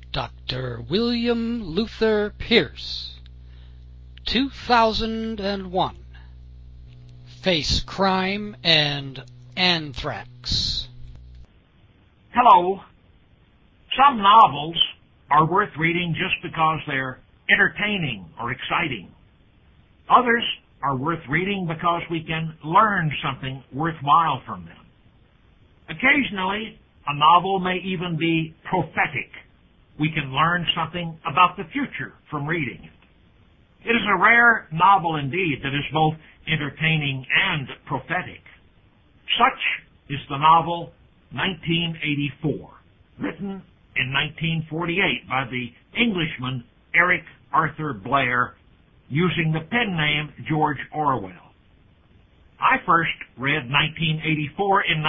Dr. William Luther Pierce, 2001. Face Crime and Anthrax. Hello. Some novels are worth reading just because they're entertaining or exciting. Others are worth reading because we can learn something worthwhile from them. Occasionally, a novel may even be prophetic. We can learn something about the future from reading it. It is a rare novel indeed that is both entertaining and prophetic. Such is the novel 1984, written in 1948 by the Englishman Eric Arthur Blair, using the pen name George Orwell. I first read 1984 in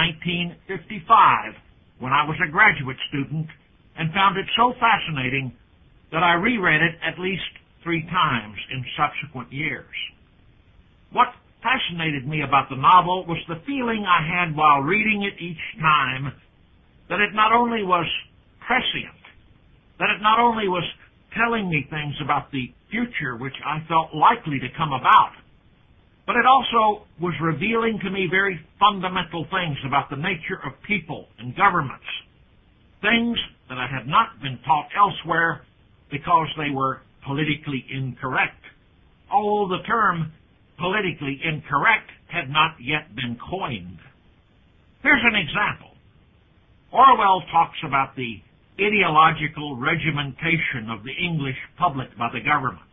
1955 when I was a graduate student and found it so fascinating that I reread it at least 3 times in subsequent years. What fascinated me about the novel was the feeling I had while reading it each time that it not only was prescient, that it not only was telling me things about the future which I felt likely to come about, but it also was revealing to me very fundamental things about the nature of people and governments, things that I had not been taught elsewhere because they were politically incorrect. Oh, the term politically incorrect had not yet been coined. Here's an example. Orwell talks about the ideological regimentation of the English public by the government.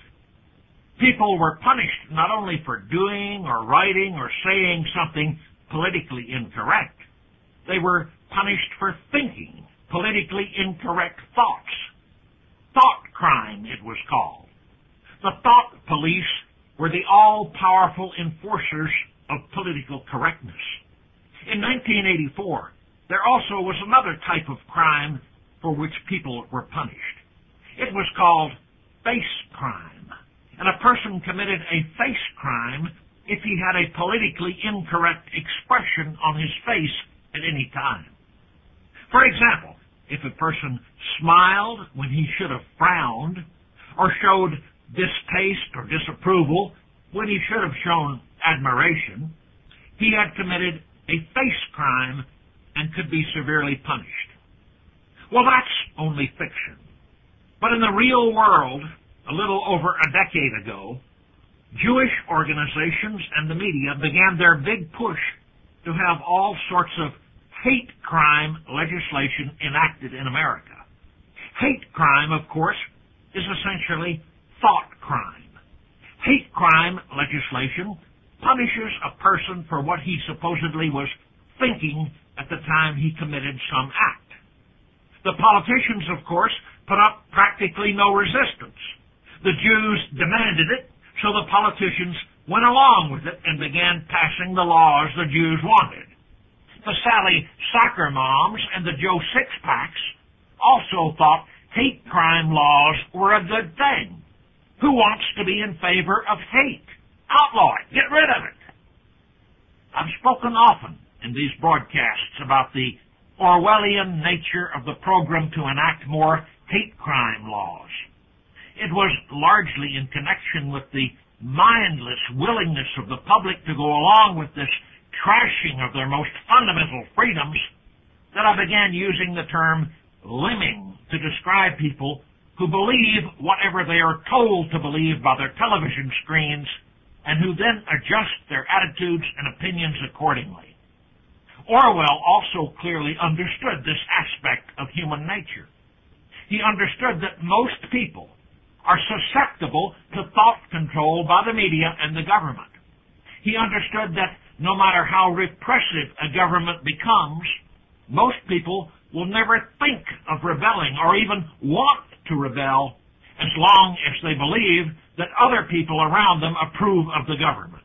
People were punished not only for doing or writing or saying something politically incorrect, they were punished for thinking politically incorrect thoughts. Thought crime, it was called. The thought police were the all-powerful enforcers of political correctness. In 1984, there also was another type of crime for which people were punished. It was called face crime, and a person committed a face crime if he had a politically incorrect expression on his face at any time. For example, if a person smiled when he should have frowned, or showed distaste or disapproval when he should have shown admiration, he had committed a face crime and could be severely punished. Well, that's only fiction. But in the real world, a little over a decade ago, Jewish organizations and the media began their big push to have all sorts of hate crime legislation enacted in America. Hate crime, of course, is essentially thought crime. Hate crime legislation punishes a person for what he supposedly was thinking at the time he committed some act. The politicians, of course, put up practically no resistance. The Jews demanded it, so the politicians went along with it and began passing the laws the Jews wanted. The Sally Soccer Moms and the Joe Sixpacks also thought hate crime laws were a good thing. Who wants to be in favor of hate? Outlaw it. Get rid of it. I've spoken often in these broadcasts about the Orwellian nature of the program to enact more hate crime laws. It was largely in connection with the mindless willingness of the public to go along with this trashing of their most fundamental freedoms that I began using the term limbing to describe people who believe whatever they are told to believe by their television screens and who then adjust their attitudes and opinions accordingly. Orwell also clearly understood this aspect of human nature. He understood that most people are susceptible to thought control by the media and the government. He understood that no matter how repressive a government becomes, most people will never think of rebelling or even want to rebel as long as they believe that other people around them approve of the government.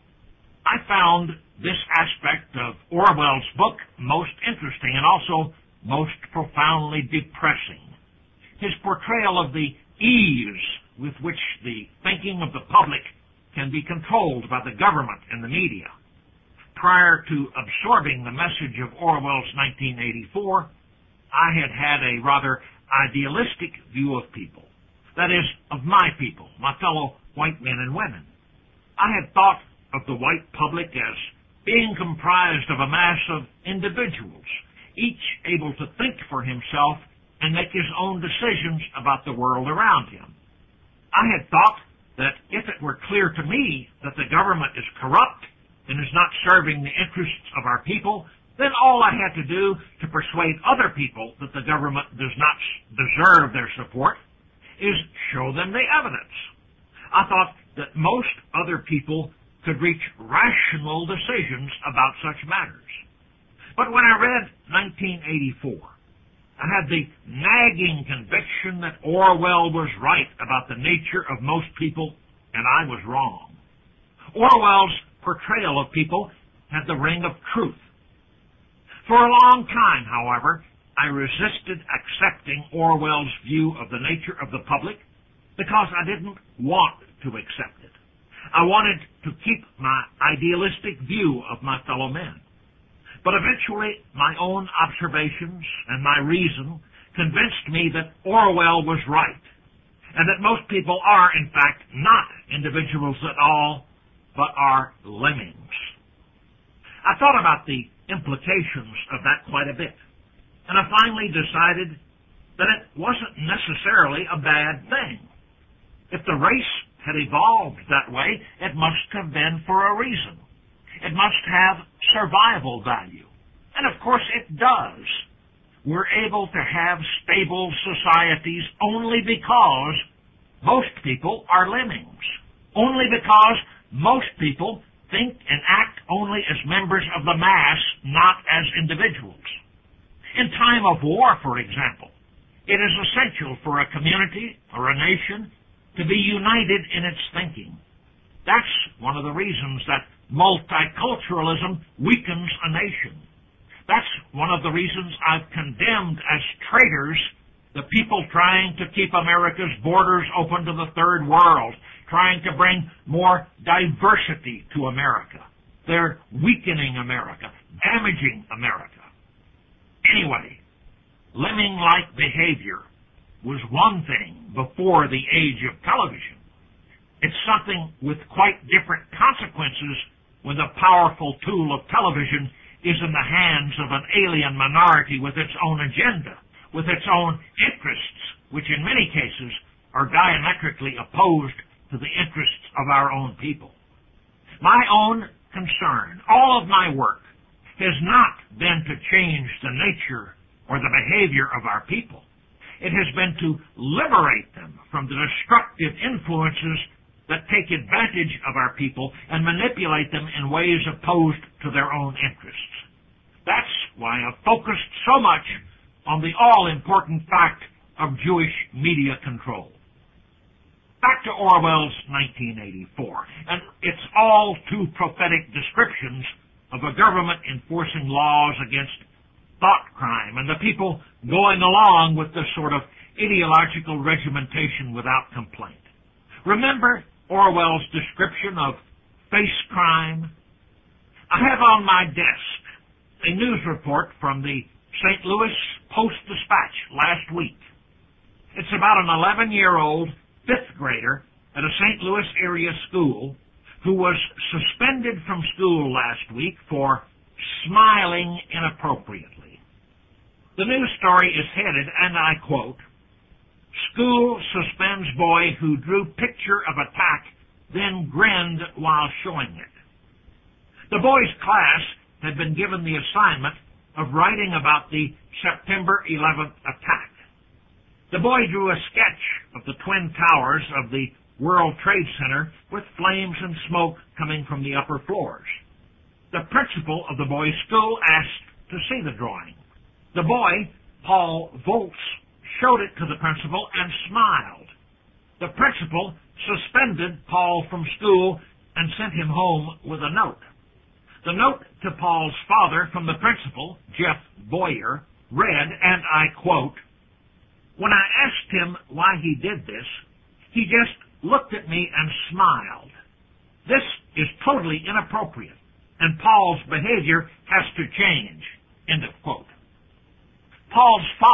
I found this aspect of Orwell's book most interesting and also most profoundly depressing. His portrayal of the ease with which the thinking of the public can be controlled by the government and the media. Prior to absorbing the message of Orwell's 1984, I had had a rather idealistic view of people. That is, of my people, my fellow white men and women. I had thought of the white public as being comprised of a mass of individuals, each able to think for himself and make his own decisions about the world around him. I had thought that if it were clear to me that the government is corrupt and is not serving the interests of our people, then all I had to do to persuade other people that the government does not deserve their support is show them the evidence. I thought that most other people could reach rational decisions about such matters. But when I read 1984, I had the nagging conviction that Orwell was right about the nature of most people, and I was wrong. Orwell's portrayal of people had the ring of truth. For a long time, however, I resisted accepting Orwell's view of the nature of the public because I didn't want to accept it. I wanted to keep my idealistic view of my fellow men. But eventually, my own observations and my reason convinced me that Orwell was right, and that most people are, in fact, not individuals at all, but are lemmings. I thought about the implications of that quite a bit, and I finally decided that it wasn't necessarily a bad thing. If the race had evolved that way, it must have been for a reason. It must have survival value. And of course it does. We're able to have stable societies only because most people are lemmings. Only because most people think and act only as members of the mass, not as individuals. In time of war, for example, it is essential for a community or a nation to be united in its thinking. That's one of the reasons that multiculturalism weakens a nation. That's one of the reasons I've condemned as traitors the people trying to keep America's borders open to the third world, trying to bring more diversity to America. They're weakening America, damaging America. Anyway, lemming-like behavior was one thing before the age of television. It's something with quite different consequences when the powerful tool of television is in the hands of an alien minority with its own agenda, with its own interests, which in many cases are diametrically opposed to the interests of our own people. My own concern, all of my work, has not been to change the nature or the behavior of our people. It has been to liberate them from the destructive influences that take advantage of our people and manipulate them in ways opposed to their own interests. That's why I've focused so much on the all-important fact of Jewish media control. Back to Orwell's 1984, and its all too prophetic descriptions of a government enforcing laws against thought crime and the people going along with this sort of ideological regimentation without complaint. Remember Orwell's description of face crime? I have on my desk a news report from the St. Louis Post-Dispatch last week. It's about an 11-year-old fifth grader at a St. Louis area school who was suspended from school last week for smiling inappropriately. The news story is headed, and I quote, "School suspends boy who drew picture of attack, then grinned while showing it." The boy's class had been given the assignment of writing about the September 11th attack. The boy drew a sketch of the Twin Towers of the World Trade Center with flames and smoke coming from the upper floors. The principal of the boy's school asked to see the drawing. The boy, Paul Volz, showed it to the principal and smiled. The principal suspended Paul from school and sent him home with a note. The note to Paul's father from the principal, Jeff Boyer, read, and I quote, "When I asked him why he did this, he just looked at me and smiled. This is totally inappropriate, and Paul's behavior has to change." End of quote. Paul's father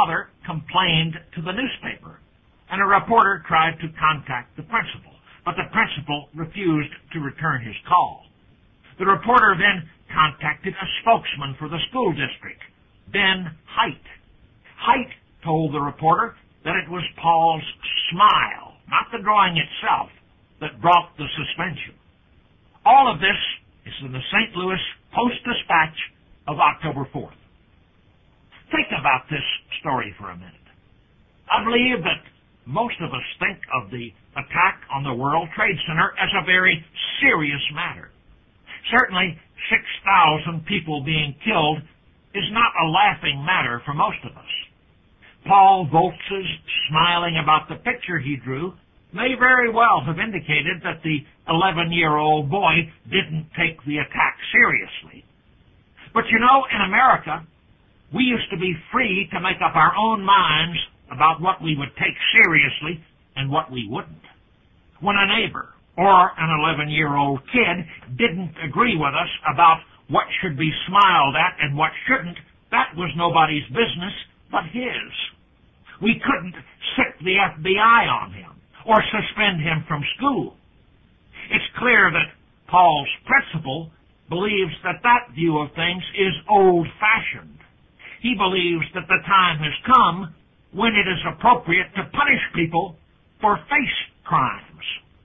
complained to the newspaper, and a reporter tried to contact the principal, but the principal refused to return his call. The reporter then contacted a spokesman for the school district, Ben Hite. Hite told the reporter that it was Paul's smile, not the drawing itself, that brought the suspension. All of this is in the St. Louis Post-Dispatch of October 4th. Think about this story for a minute. I believe that most of us think of the attack on the World Trade Center as a very serious matter. Certainly, 6,000 people being killed is not a laughing matter for most of us. Paul Volz's smiling about the picture he drew may very well have indicated that the 11-year-old boy didn't take the attack seriously. But you know, in America, we used to be free to make up our own minds about what we would take seriously and what we wouldn't. When a neighbor or an 11-year-old kid didn't agree with us about what should be smiled at and what shouldn't, that was nobody's business but his. We couldn't sic the FBI on him or suspend him from school. It's clear that Paul's principal believes that that view of things is old-fashioned. He believes that the time has come when it is appropriate to punish people for face crimes.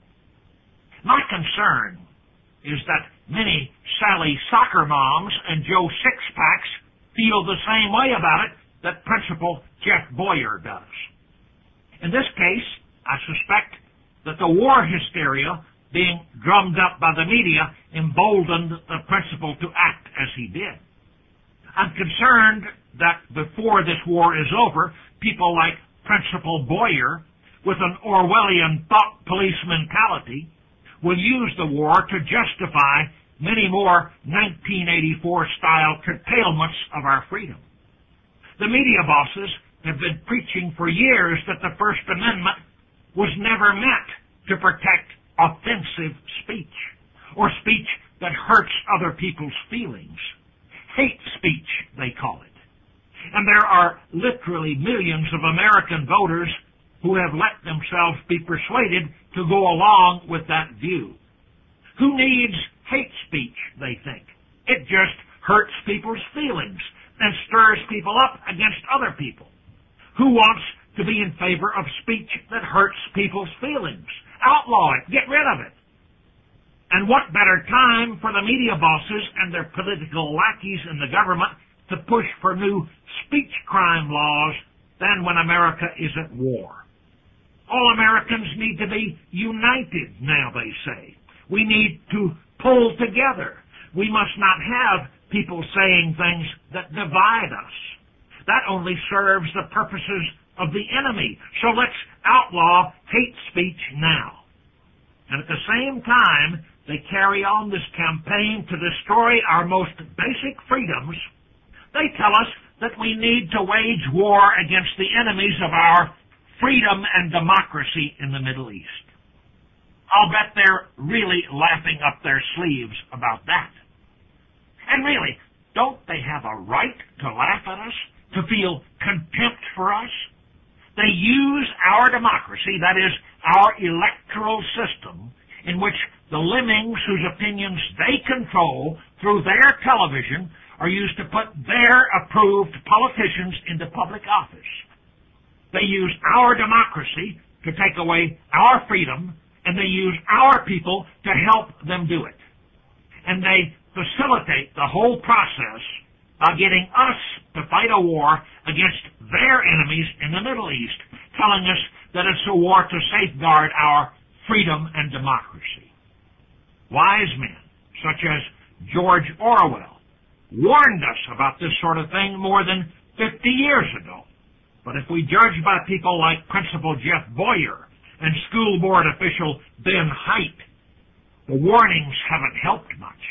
My concern is that many Sally Soccer Moms and Joe Sixpacks feel the same way about it that Principal Jeff Boyer does. In this case, I suspect that the war hysteria being drummed up by the media emboldened the principal to act as he did. I'm concerned that before this war is over, people like Principal Boyer, with an Orwellian thought police mentality, will use the war to justify many more 1984-style curtailments of our freedom. The media bosses have been preaching for years that the First Amendment was never meant to protect offensive speech or speech that hurts other people's feelings. Hate speech, they call it. And there are literally millions of American voters who have let themselves be persuaded to go along with that view. Who needs hate speech, they think? It just hurts people's feelings and stirs people up against other people. Who wants to be in favor of speech that hurts people's feelings? Outlaw it. Get rid of it. And what better time for the media bosses and their political lackeys in the government to push for new speech crime laws than when America is at war? All Americans need to be united now, they say. We need to pull together. We must not have people saying things that divide us. That only serves the purposes of the enemy. So let's outlaw hate speech now. And at the same time, they carry on this campaign to destroy our most basic freedoms. They tell us that we need to wage war against the enemies of our freedom and democracy in the Middle East. I'll bet they're really laughing up their sleeves about that. And really, don't they have a right to laugh at us, to feel contempt for us? They use our democracy, that is, our electoral system, in which the lemmings whose opinions they control through their television are used to put their approved politicians into public office. They use our democracy to take away our freedom, and they use our people to help them do it. And they facilitate the whole process by getting us to fight a war against their enemies in the Middle East, telling us that it's a war to safeguard our freedom and democracy. Wise men, such as George Orwell, warned us about this sort of thing more than 50 years ago. But if we judge by people like Principal Jeff Boyer and school board official Ben Hite, the warnings haven't helped much.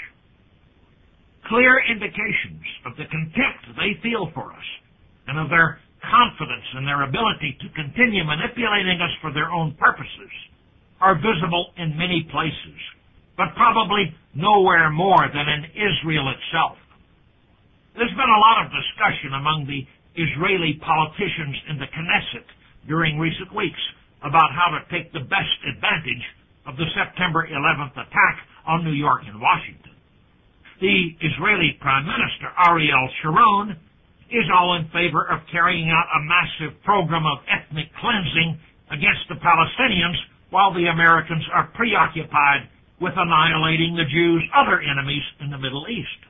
Clear indications of the contempt they feel for us and of their confidence in their ability to continue manipulating us for their own purposes are visible in many places, but probably nowhere more than in Israel itself. There's been a lot of discussion among the Israeli politicians in the Knesset during recent weeks about how to take the best advantage of the September 11th attack on New York and Washington. The Israeli Prime Minister, Ariel Sharon, is all in favor of carrying out a massive program of ethnic cleansing against the Palestinians while the Americans are preoccupied with annihilating the Jews' other enemies in the Middle East.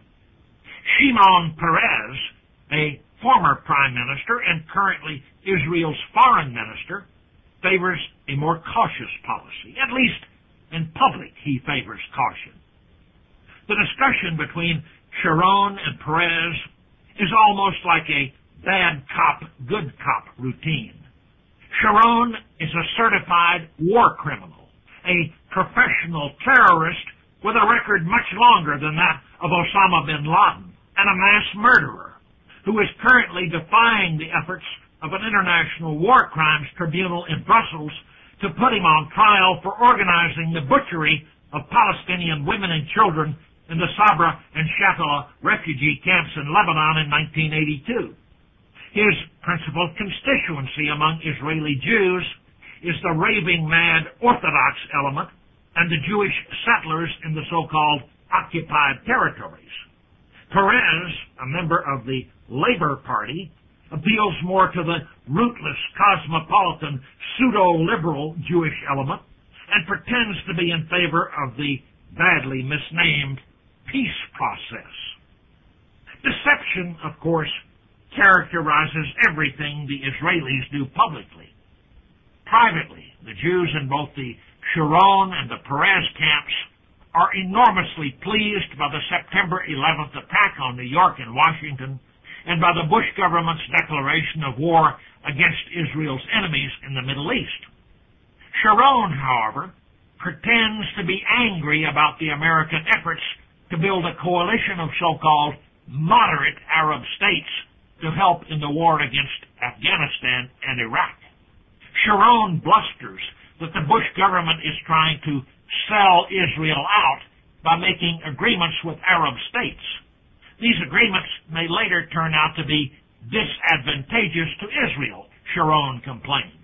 Shimon Peres, a former prime minister and currently Israel's foreign minister, favors a more cautious policy. At least in public, he favors caution. The discussion between Sharon and Peres is almost like a bad cop, good cop routine. Sharon is a certified war criminal, a professional terrorist with a record much longer than that of Osama bin Laden, and a mass murderer who is currently defying the efforts of an international war crimes tribunal in Brussels to put him on trial for organizing the butchery of Palestinian women and children in the Sabra and Shatila refugee camps in Lebanon in 1982. His principal constituency among Israeli Jews is the raving mad Orthodox element and the Jewish settlers in the so-called occupied territories. Peres, a member of the Labor Party, appeals more to the rootless, cosmopolitan, pseudo-liberal Jewish element and pretends to be in favor of the badly misnamed peace process. Deception, of course, characterizes everything the Israelis do publicly. Privately, the Jews in both the Sharon and the Peres camps are enormously pleased by the September 11th attack on New York and Washington and by the Bush government's declaration of war against Israel's enemies in the Middle East. Sharon, however, pretends to be angry about the American efforts to build a coalition of so-called moderate Arab states to help in the war against Afghanistan and Iraq. Sharon blusters that the Bush government is trying to sell Israel out by making agreements with Arab states. These agreements may later turn out to be disadvantageous to Israel, Sharon complains.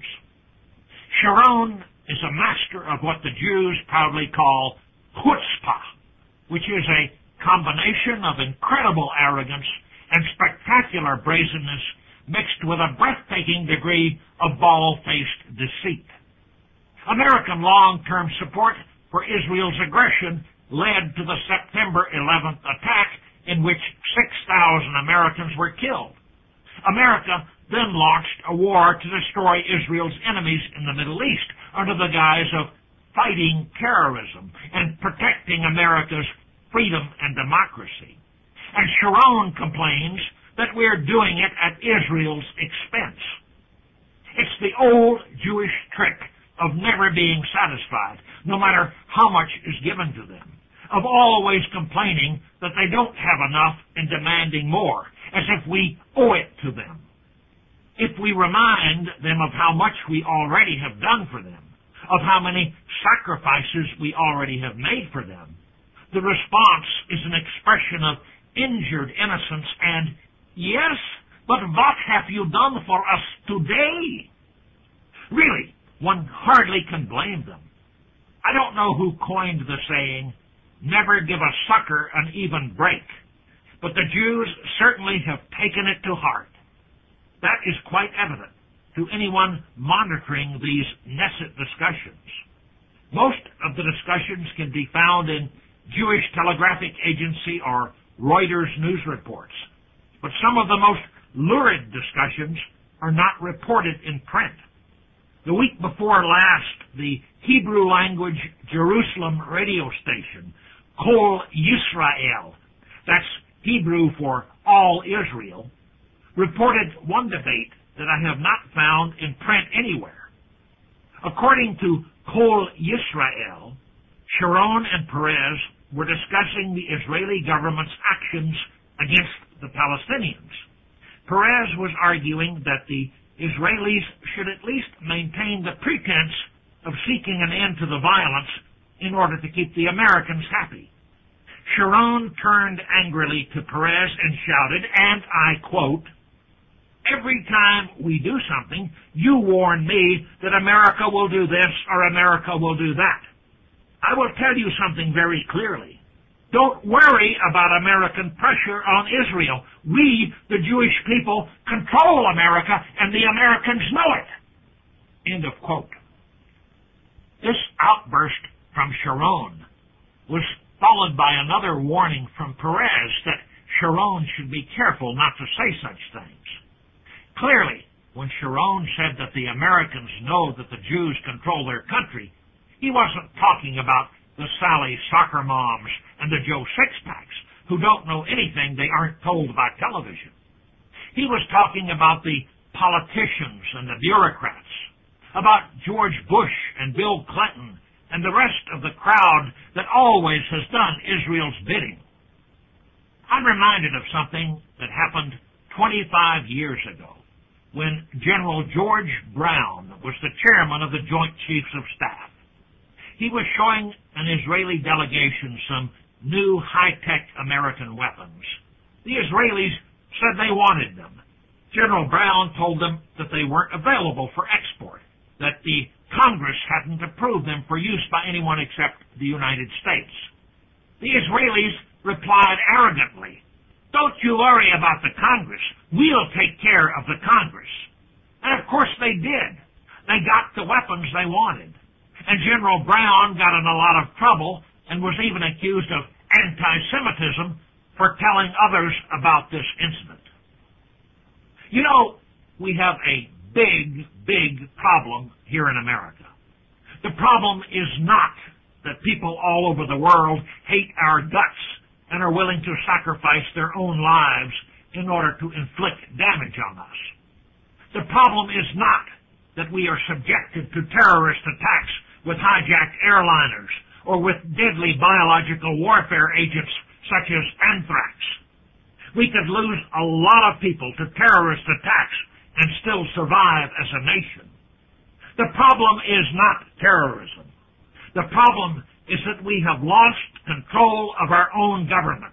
Sharon is a master of what the Jews proudly call chutzpah, which is a combination of incredible arrogance and spectacular brazenness mixed with a breathtaking degree of bald-faced deceit. American long-term support for Israel's aggression led to the September 11th attack in which 6,000 Americans were killed. America then launched a war to destroy Israel's enemies in the Middle East under the guise of fighting terrorism and protecting America's freedom and democracy. And Sharon complains that we're doing it at Israel's expense. It's the old Jewish trick of never being satisfied, no matter how much is given to them, of always complaining that they don't have enough and demanding more, as if we owe it to them. If we remind them of how much we already have done for them, of how many sacrifices we already have made for them, the response is an expression of injured innocence and, yes, but what have you done for us today? Really, one hardly can blame them. I don't know who coined the saying, never give a sucker an even break, but the Jews certainly have taken it to heart. That is quite evident to anyone monitoring these Knesset discussions. Most of the discussions can be found in Jewish Telegraphic Agency or Reuters news reports, but some of the most lurid discussions are not reported in print. The week before last, the Hebrew language Jerusalem radio station, Kol Yisrael, that's Hebrew for all Israel, reported one debate that I have not found in print anywhere. According to Kol Yisrael, Sharon and Peres were discussing the Israeli government's actions against the Palestinians. Peres was arguing that the Israelis should at least maintain the pretense of seeking an end to the violence in order to keep the Americans happy. Sharon turned angrily to Peres and shouted, and I quote, Every time we do something, you warn me that America will do this or America will do that. I will tell you something very clearly. Don't worry about American pressure on Israel. We, the Jewish people, control America, and the Americans know it. End of quote. This outburst from Sharon was followed by another warning from Peres that Sharon should be careful not to say such things. Clearly, when Sharon said that the Americans know that the Jews control their country, he wasn't talking about the Sally soccer moms and the Joe Sixpacks who don't know anything they aren't told by television. He was talking about the politicians and the bureaucrats, about George Bush and Bill Clinton and the rest of the crowd that always has done Israel's bidding. I'm reminded of something that happened 25 years ago when General George Brown was the chairman of the Joint Chiefs of Staff. He was showing an Israeli delegation some new high-tech American weapons. The Israelis said they wanted them. General Brown told them that they weren't available for export, that the Congress hadn't approved them for use by anyone except the United States. The Israelis replied arrogantly, "Don't you worry about the Congress. We'll take care of the Congress." And of course they did. They got the weapons they wanted. And General Brown got in a lot of trouble and was even accused of anti-Semitism for telling others about this incident. You know, we have a big problem here in America. The problem is not that people all over the world hate our guts and are willing to sacrifice their own lives in order to inflict damage on us. The problem is not that we are subjected to terrorist attacks with hijacked airliners or with deadly biological warfare agents such as anthrax. We could lose a lot of people to terrorist attacks and still survive as a nation. The problem is not terrorism. The problem is that we have lost control of our own government.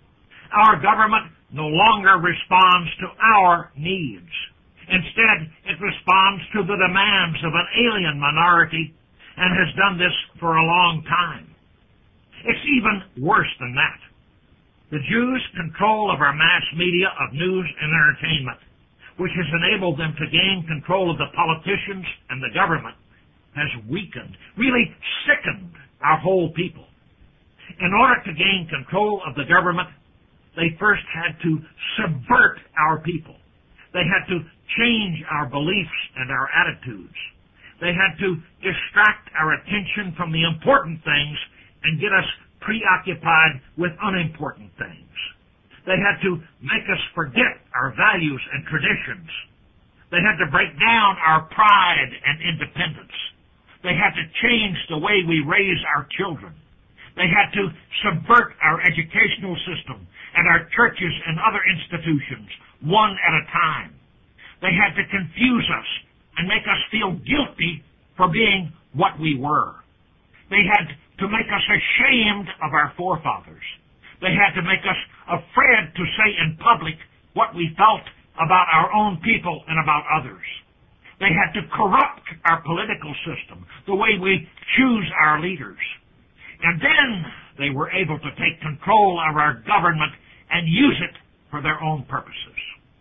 Our government no longer responds to our needs. Instead, it responds to the demands of an alien minority and has done this for a long time. It's even worse than that. The Jews' control of our mass media of news and entertainment, which has enabled them to gain control of the politicians and the government, has weakened, really sickened our whole people. In order to gain control of the government, they first had to subvert our people. They had to change our beliefs and our attitudes. They had to distract our attention from the important things and get us preoccupied with unimportant things. They had to make us forget our values and traditions. They had to break down our pride and independence. They had to change the way we raise our children. They had to subvert our educational system and our churches and other institutions one at a time. They had to confuse us and make us feel guilty for being what we were. They had to make us ashamed of our forefathers. They had to make us afraid to say in public what we felt about our own people and about others. They had to corrupt our political system, the way we choose our leaders. And then they were able to take control of our government and use it for their own purposes.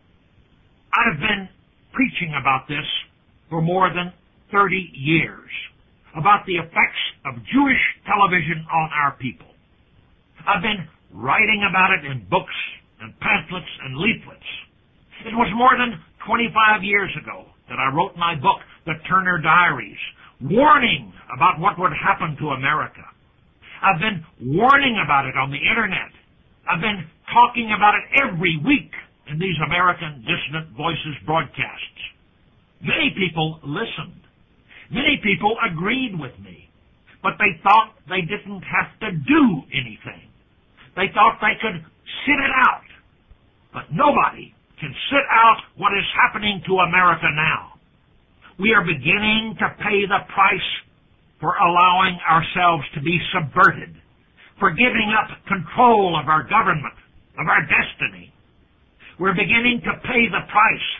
I've been preaching about this for more than 30 years, about the effects of Jewish television on our people. I've been writing about it in books and pamphlets and leaflets. It was more than 25 years ago that I wrote my book, The Turner Diaries, warning about what would happen to America. I've been warning about it on the Internet. I've been talking about it every week in these American Dissident Voices broadcasts. Many people listened. Many people agreed with me, but they thought they didn't have to do anything. They thought they could sit it out. But nobody can sit out what is happening to America now. We are beginning to pay the price for allowing ourselves to be subverted, for giving up control of our government, of our destiny. We're beginning to pay the price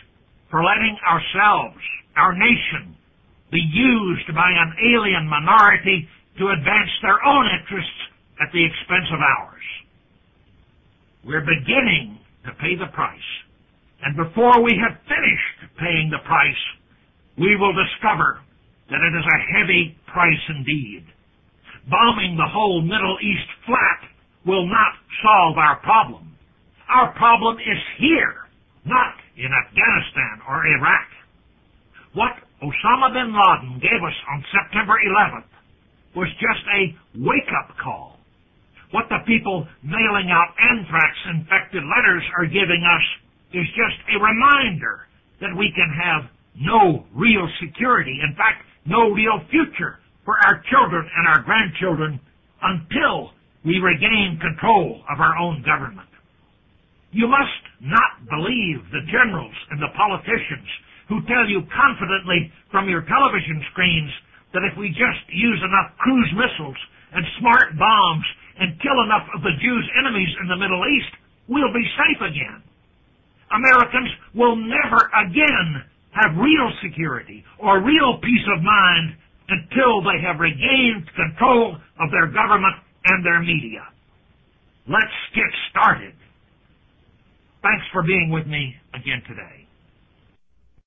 for letting ourselves, our nation, be used by an alien minority to advance their own interests at the expense of ours. We're beginning to pay the price, and before we have finished paying the price, we will discover that it is a heavy price indeed. Bombing the whole Middle East flat will not solve our problem. Our problem is here, not in Afghanistan or Iraq. What Osama bin Laden gave us on September 11th was just a wake-up call. What the people mailing out anthrax-infected letters are giving us is just a reminder that we can have no real security, in fact, no real future for our children and our grandchildren until we regain control of our own government. You must not believe the generals and the politicians who tell you confidently from your television screens that if we just use enough cruise missiles and smart bombs and kill enough of the Jews' enemies in the Middle East, we'll be safe again. Americans will never again have real security or real peace of mind until they have regained control of their government and their media. Let's get started. Thanks for being with me again today.